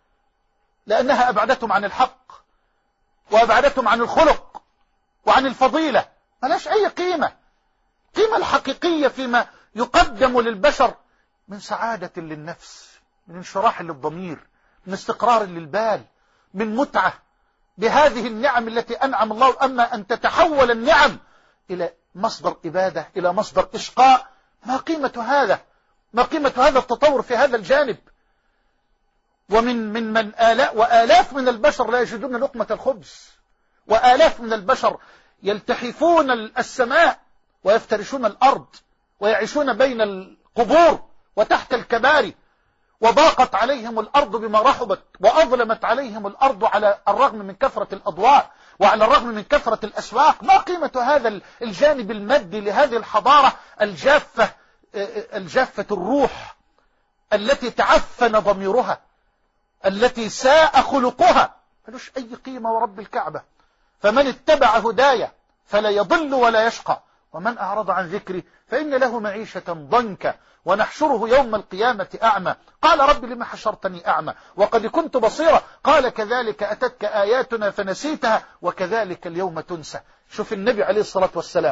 لأنها أبعدتهم عن الحق وأبعدتهم عن الخلق وعن الفضيلة، ما لهاش أي قيمة. قيمة الحقيقية فيما يقدم للبشر من سعادة للنفس، من انشراح للضمير، من استقرار للبال، من متعة بهذه النعم التي أنعم الله. أما أن تتحول النعم إلى مصدر إبادة، إلى مصدر إشقاء، ما قيمة هذا؟ ما قيمة هذا التطور في هذا الجانب؟ ومن من من آلاف وآلاف من البشر لا يجدون لقمة الخبز، وآلاف من البشر يلتحفون السماء ويفترشون الأرض ويعيشون بين القبور وتحت الكباري، وضاقت عليهم الأرض بما رحبت، وأظلمت عليهم الأرض على الرغم من كثرة الأضواء وعلى الرغم من كثرة الأسواق. ما قيمة هذا الجانب المادي لهذه الحضارة الجافة، الجافة الروح التي تعفن ضميرها، التي ساء خلقها؟ ملوش أي قيمة ورب الكعبة. فمن اتبع هدايا فلا يضل ولا يشقى، ومن أعرض عن ذكري فإن له معيشة ضنكا ونحشره يوم القيامة أعمى. قال رب لما حشرتني أعمى وقد كنت بصيرا، قال كذلك أتتك آياتنا فنسيتها وكذلك اليوم تنسى. شوف النبي عليه الصلاة والسلام،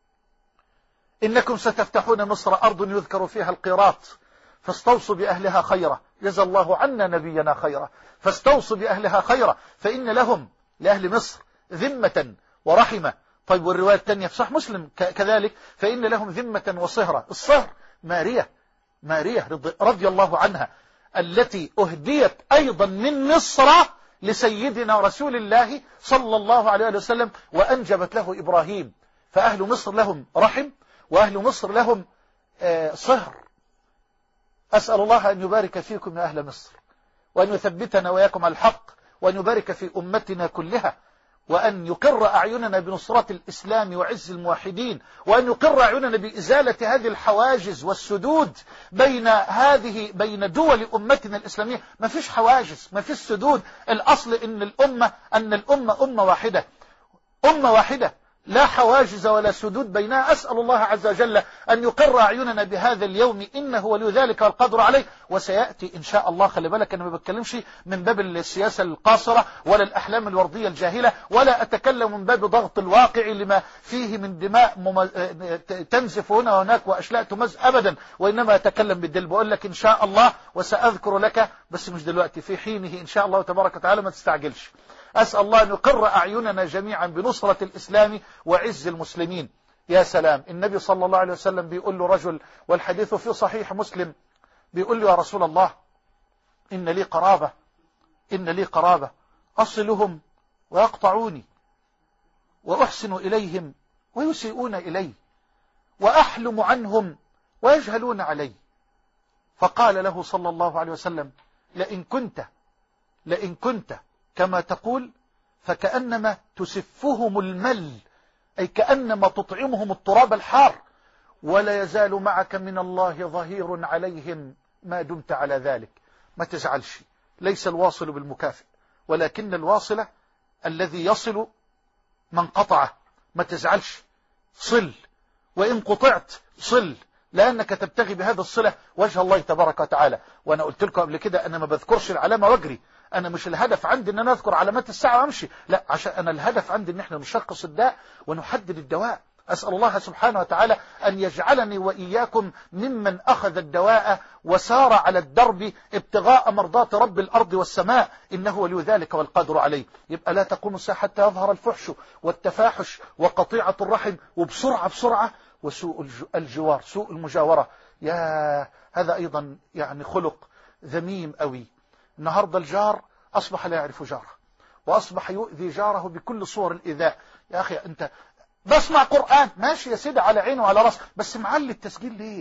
إنكم ستفتحون مصر أرض يذكر فيها القيراط فاستوصوا بأهلها خيرا. جزا الله عنا نبينا خيرا. فاستوصوا بأهلها خيرا فإن لهم لأهل مصر ذمة ورحمة. طيب والرواية الثانية في صحيح مسلم كذلك، فإن لهم ذمة وصهرة. الصهر مارية، مارية رضي الله عنها التي أهديت أيضا من مصر لسيدنا رسول الله صلى الله عليه وسلم وأنجبت له إبراهيم. فأهل مصر لهم رحم، وأهل مصر لهم صهر. أسأل الله أن يبارك فيكم يا أهل مصر، وأن يثبتنا وياكم على الحق، وأن يبارك في أمتنا كلها، وأن يقر أعيننا بنصرة الإسلام وعز الموحدين، وأن يقر أعيننا بإزالة هذه الحواجز والسدود بين هذه بين دول أمتنا الإسلامية. ما فيش حواجز، ما فيش سدود. الأصل إن الأمة أن الأمة أمة واحدة، أمة واحدة لا حواجز ولا سدود بينها. أسأل الله عز وجل أن يقر أعيننا بهذا اليوم، إنه ولي ذلك والقدر عليه. وسيأتي إن شاء الله. خلي بالك أنا ما بتكلمش من باب السياسة القاصرة ولا الأحلام الوردية الجاهلة، ولا أتكلم من باب ضغط الواقع لما فيه من دماء ممز... تنزف هنا وهناك وأشلاء تمز أبدا، وإنما أتكلم بالدل. بقول لك إن شاء الله وسأذكر لك، بس مش دلوقتي، في حينه إن شاء الله تبارك وتعالى، ما تستعجلش. أسأل الله أن يقر أعيننا جميعا بنصرة الإسلام وعز المسلمين. يا سلام، النبي صلى الله عليه وسلم بيقول له رجل، والحديث في صحيح مسلم، بيقول له يا رسول الله إن لي قرابة، إن لي قرابة أصلهم ويقطعوني، وأحسن إليهم ويسيئون إلي، وأحلم عنهم ويجهلون علي. فقال له صلى الله عليه وسلم لئن كنت لئن كنت كما تقول فكأنما تسفهم المل، أي كأنما تطعمهم التراب الحار، ولا يزال معك من الله ظهير عليهم ما دمت على ذلك. ما تزعلش، ليس الواصل بالمكافئ، ولكن الواصل الذي يصل من قطعه. ما تزعلش، صل، وإن قطعت صل، لأنك تبتغي بهذا الصلة وجه الله تبارك وتعالى. وأنا قلت لكم قبل كده أنا ما بذكرش العلامة واجري، أنا مش الهدف عندي أن أنا أذكر علامات الساعة وأمشي، لا، عشان أنا الهدف عندي أن احنا نشخص الداء ونحدد الدواء. أسأل الله سبحانه وتعالى أن يجعلني وإياكم ممن أخذ الدواء وسار على الدرب ابتغاء مرضات رب الأرض والسماء، إنه ولي ذلك والقادر عليه. يبقى لا تقوم الساعة حتى يظهر الفحش والتفاحش وقطيعة الرحم، وبسرعة بسرعة، وسوء الجوار، سوء المجاورة. يا هذا أيضا يعني خلق ذميم أوي. النهاردة الجار أصبح لا يعرف جاره، وأصبح يؤذي جاره بكل صور الإيذاء. يا أخي أنت بسمع قرآن، ماشي يا سيدي، على عينه وعلى راسه، بس معلي التسجيل ليه؟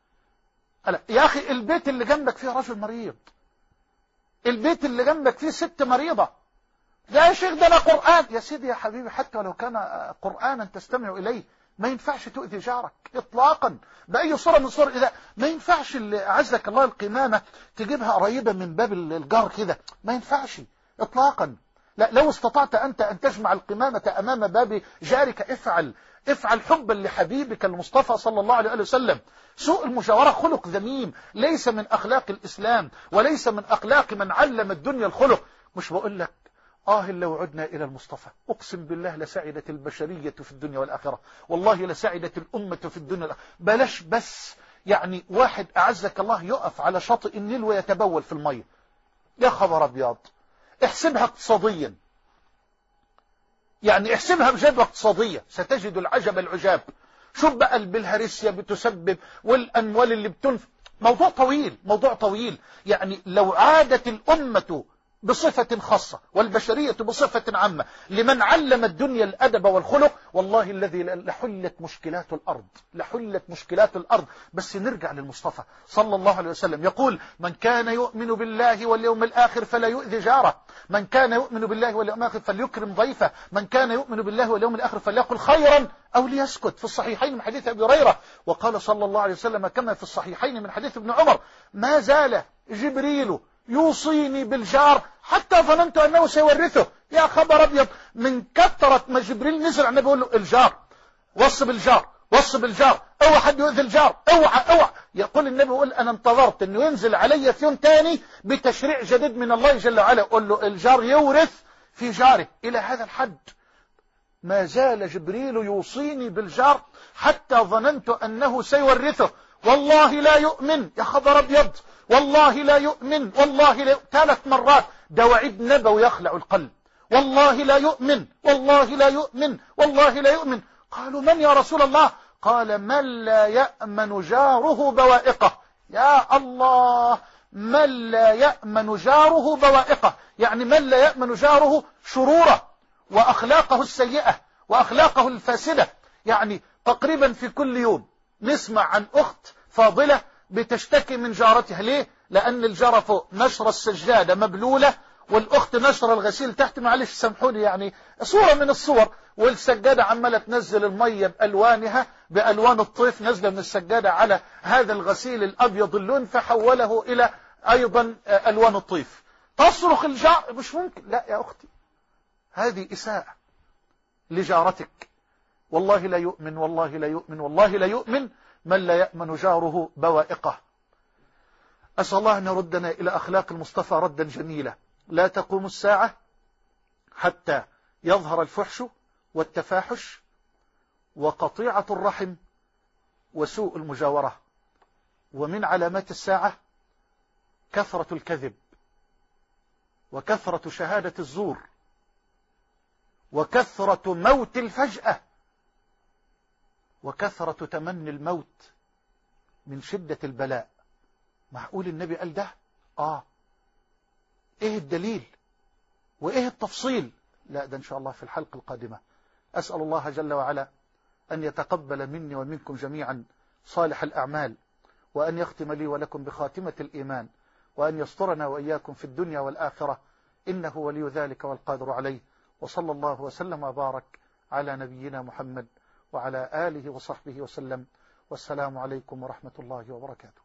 يا أخي البيت اللي جنبك فيه رجل مريض، البيت اللي جنبك فيه ست مريضة، ده يا شيخ ده أنا قرآن. يا سيدي يا حبيبي، حتى ولو كان قرآنا تستمع إليه ما ينفعش تؤذي جارك إطلاقا بأي صورة من صور إذا ما ينفعش. اللي أعزك الله القمامة تجيبها قريبة من باب الجار كده، ما ينفعش إطلاقا. لا، لو استطعت أنت أن تجمع القمامة أمام باب جارك افعل، افعل حبا لحبيبك المصطفى صلى الله عليه وسلم. سوء المجاورة خلق ذميم، ليس من أخلاق الإسلام، وليس من أخلاق من علم الدنيا الخلق. مش بقول لك آه لو عدنا إلى المصطفى أقسم بالله لسعدت البشرية في الدنيا والآخرة، والله لسعدت الأمة في الدنيا والآخرة. بلاش بس يعني واحد أعزك الله يقف على شاطئ النيل ويتبول في المية، يا خبر أبيض. احسبها اقتصاديا، يعني احسبها بجدوى اقتصادية ستجد العجب العجاب. شوف بقى البلهارسيا بتسبب والأموال اللي بتنفق. موضوع طويل، موضوع طويل. يعني لو عادت الأمة بصفة خاصة والبشرية بصفة عامة لمن علم الدنيا الأدب والخلق، والله الذي لحلت مشكلات الأرض، لحلت مشكلات الأرض. بس نرجع للمصطفى صلى الله عليه وسلم، يقول من كان يؤمن بالله واليوم الآخر فلا يؤذي جاره، من كان يؤمن بالله واليوم الآخر فليكرم ضيفه، من كان يؤمن بالله واليوم الآخر فليقل خيرا أو ليسكت. في الصحيحين من حديث أبي هريرة، وقال صلى الله عليه وسلم كما في الصحيحين من حديث ابن عمر ما زال جبريل يوصيني بالجار حتى ظننت أنه سيورثه. يا خبر أبيض، من كثرة ما جبريل نزل عن بيقول له الجار، وص بالجار، وص بالجار، اوعى حد يؤذي الجار، اوعى اوعى. يقول النبي يقول أنا انتظرت أنه ينزل علي في يوم تاني بتشريع جديد من الله جل وعلا يقول له الجار يورث في جاره. إلى هذا الحد ما زال جبريل يوصيني بالجار حتى ظننت أنه سيورثه. والله لا يؤمن، يا خبر أبيض، والله لا يؤمن، والله لا يؤمن. ثلاث مرات، ده وعيد نبوي يخلع القلب. والله لا يؤمن، والله لا يؤمن، والله لا يؤمن. قالوا من يا رسول الله؟ قال من لا يأمن جاره بوائقه. يا الله، من لا يأمن جاره بوائقه، يعني من لا يأمن جاره شروره وأخلاقه السيئة وأخلاقه الفاسدة. يعني تقريبا في كل يوم نسمع عن أخت فاضلة بتشتكي من جارتها. ليه؟ لأن الجارة فوق نشر السجادة مبلولة، والأخت نشر الغسيل تحت، معلش سامحوني يعني صورة من الصور، والسجادة عمالة تنزل المية بألوانها، بألوان الطيف نزل من السجادة على هذا الغسيل الأبيض اللون فحوله إلى أيضا ألوان الطيف. تصرخ الجار، مش ممكن. لا يا أختي، هذه إساءة لجارتك. والله لا يؤمن، والله لا يؤمن، والله لا يؤمن من لا يأمن جاره بوائقه. أسأل الله أن يردنا إلى أخلاق المصطفى ردا جميلا. لا تقوم الساعة حتى يظهر الفحش والتفاحش وقطيعة الرحم وسوء المجاورة. ومن علامات الساعة كثرة الكذب، وكثرة شهادة الزور، وكثرة موت الفجأة، وكثرة تمني الموت من شدة البلاء. معقول النبي قال ده؟ آه. إيه الدليل وإيه التفصيل؟ لا، ده إن شاء الله في الحلقة القادمة. أسأل الله جل وعلا أن يتقبل مني ومنكم جميعا صالح الأعمال، وأن يختم لي ولكم بخاتمة الإيمان، وأن يسترنا وإياكم في الدنيا والآخرة، إنه ولي ذلك والقادر عليه. وصلى الله وسلم وبارك على نبينا محمد وعلى آله وصحبه وسلم، والسلام عليكم ورحمة الله وبركاته.